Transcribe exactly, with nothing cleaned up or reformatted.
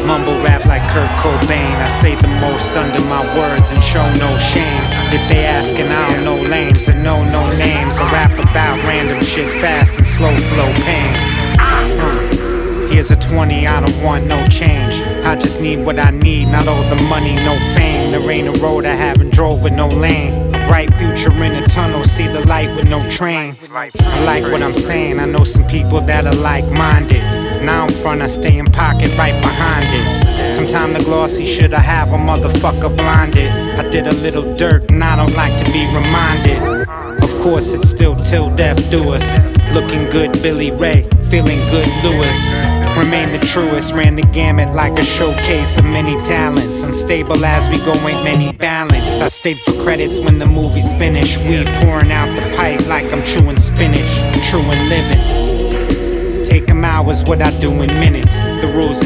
Mumble rap like Kurt Cobain. I say the most under my words and show no shame. If they askin', I don't know lames and know no names. I rap about random shit fast and slow flow pain. uh, Here's a twenty, I don't want no change. I just need what I need, not all the money, no fame. There ain't a road I haven't drove with no lane. A bright future in a tunnel, see the light with no train. I like what I'm saying, I know some people that are like-minded. Now in front, I stay in pocket right behind it. Sometime the glossy should I have a motherfucker blinded. I did a little dirt and I don't like to be reminded. Of course it's still till death do us. Looking good Billy Ray, feeling good Lewis. Remain the truest, ran the gamut like a showcase of many talents. Unstable as we go, ain't many balanced. I stayed for credits when the movie's finished. Weed pouring out the pipe like I'm chewing spinach. True and living. Take 'em hours, what I do in minutes. The rules